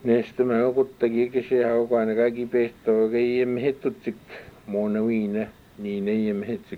Nästa mä kuttakin kese haukaan kaikki pehtoa kai emme hettutsik muona viina niin ei emme hetsik.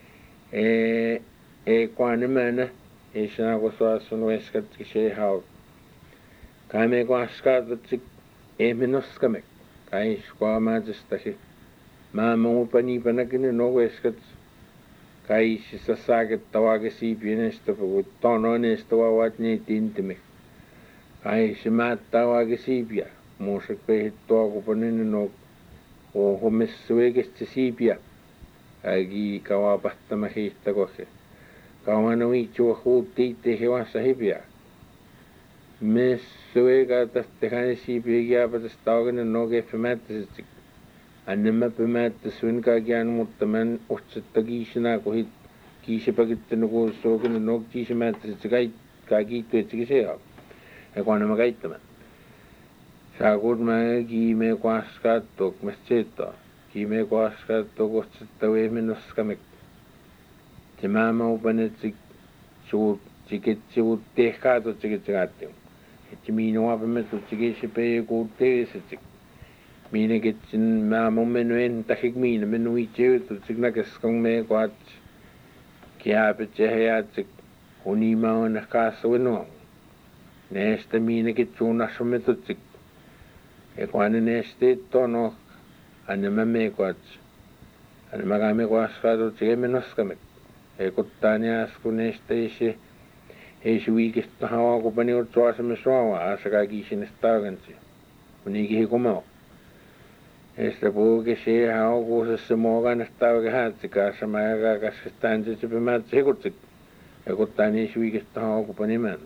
Ei kuanemana ei saa kun suasun veskat kese hau. Kai me kuaskaatutsik emme noskamek. Kai skuamaatestakin. Mä muupani panakin no veskat. Kai sisa saakettavaa siipienestä puhut tononeesta vaat niitä intimek. Ai se mättää vaikka siipiä. Muussa pehittua kupanen no hommessa oikeasti siipiä. Ägi kauan pahtama hiihtä kohde. Kauan on viitsua huuttiitte hevassa hipiä. Messä oikea tästä hänen siipiä kiäpätästä taukenen no keffimättäisesti. Annemme pömättä suinkaan mutta mä otsetta kiisinä kohit kiisipäkittänyt kun suokinen no kiisimättäisesti kaikki tuetsekin se on. Ja kun nämä käyttämään. Saakut mä kiime kuaskaattua, kun mä seetaa. Kiime kuaskaattua, kun sitä ei menoskamek. Se mä upanen, että se uut tehkaatut sekin tsekattiin. Että minun apamettu sekin se peikuu teeset. Minä ketsin mä mennyt entäkin minä mennyt itse jutut sekin näkeskon me kuat. Kiäpät ja heät se unima on kaasuin nuon. Näistä minäkin suunnassa me tutsik. Ja kun hänen esteet on, hänen mä meikoats. Hänen mä käymme kuaskaatut, se emme noskamme. Ei kuttaa niäs, kun näistä ei se viikistä haua, kun pani oot suosamme suovaa, asa kaikki sinne taakansi. Kun niinkin hikumau. Näistä puhukin se haukuusessa muokaan tauke häätsikassa, mä jakaa kaskestaan se sypymäättä hikutsik. Ja kuttaa niissä viikistä haua, kun pani mennä.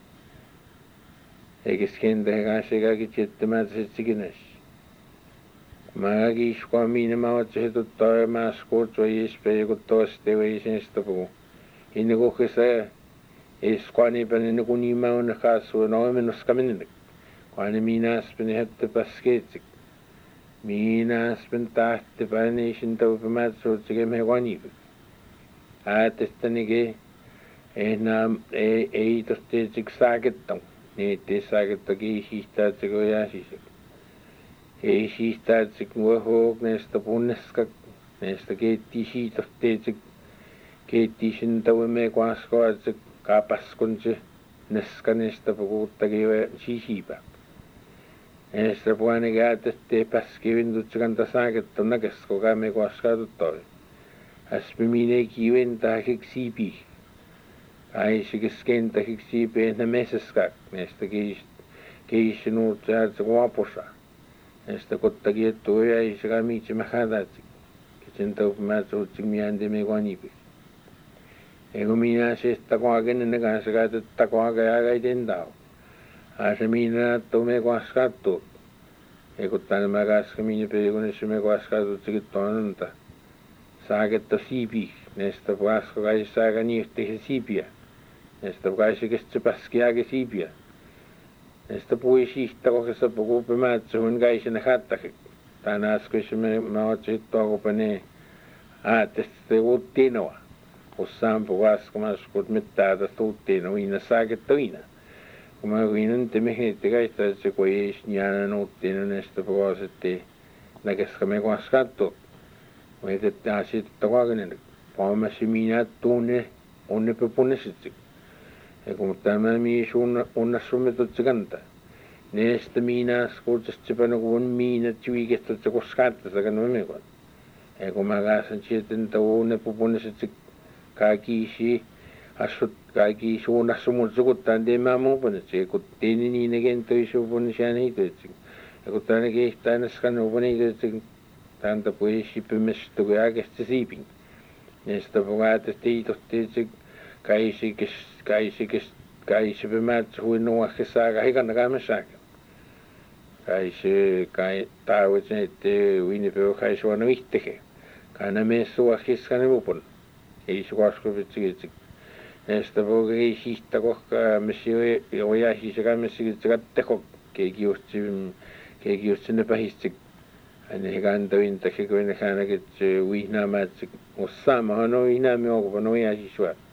Eikä skentähän kanssa kaikki tiettämättä sikinässä. Kun mä kaikki iskua minä mä ootsin hetuttaa ja mä skuutsua ispää joku toista ei sen sitä puhu. Inne kuhkessa iskua niin päin ennen kuin niin mä on kasvua no emme noska mennä. Kun aina minä äspen hette paskeetsik. Minä äspen tahti päin ei sen taupämät suutsikemme hevaniipik. Äätestänikin ei tosteetsik saakettamu. Niitä ei saakettakin siistää, että se on jäsisek. Ei siistää, että se kun hoog näistä punneskak. Näistä keittii siitosteetsik. Keittii sen tauemme kuaskoa, että se kapaskon se neska näistä puhuttakin sisipä. Näistä puhane käytettiin päskivintut se kanta saaketta näkesko käymme kuaskaa tuttavia. Äspi minä ei kiventaa siipi. Ai se keskentä hiksiipeen ne meseskak näistä keisi nuut se kuaposa. Näistä kottakin ettu ei se kai mitsi mä hätätsi. Sen taupimät suutsi miänti me kuanipi. Eiku minä sestä kuaken ne kanssa käytettä kuaken ja käyten tau. Ai se minä näyttää me kuaskattu. Eiku tänne mä käskä minä peikunnessa me kuaskattu sekin tuonta. Saaketta siipi. Näistä kuasko kai saaka niihti siipiä. Näistä kai se kestää päskiäkin siipiä. Näistä pui siihtä kohdassa puhuu pömäätsä hun kai sinne hättäkin. Tänä äskeisessä mä ootsin hittoa kupaneen. Äätestä uuttiinoa. Ussaan puhuaskamassa kun mitään tästä uuttiinoa. Iina saaketta iina. Kun mä viinan te mehnetti kaista, että se kun ei jäänyt uuttiinoa näistä puhuasetti. Näkeska me kuas kattua. Mä etettiin asiat takakinen. Paamassa minä tunne onnepä punnesitsi. Ja kun tämä mies onnassumme tutsi kantaa. Näistä minä skuutsesta päin kun minä tjuikesta, että se koskaatta sitä kannan mekon. Ja kun mä kaasan sitten onnepä punnesitsi kaikki suunnassumun sukuttaan teemään muu punnesitsi. Ja kun teini niin eken toisu punnesään heitöitsi. Ja kun tänne kehtää näskan upan heitöitsi. Tanta puhisi pymmestä kun äkestä siipin. Näistä puhuäätästä hiitohteitsi. Kaisi pymäätsä hui nuohke saaka hikanna kaimme saaka. Kai taavut sen, että uinipöö kai suona vihteke. Kai nämä suohkiskan upon. Ei suoskopitsi. Näistä puhuka ei siihtä kohkaa, messi ojasi se kaimessa katteko. Keiki just sinne pähistsi. Hänen hikan tointaksi, kun hän näkee, että uihnaamaa, että osaamahan on uihnaamme onko, vaan ojasi suotta.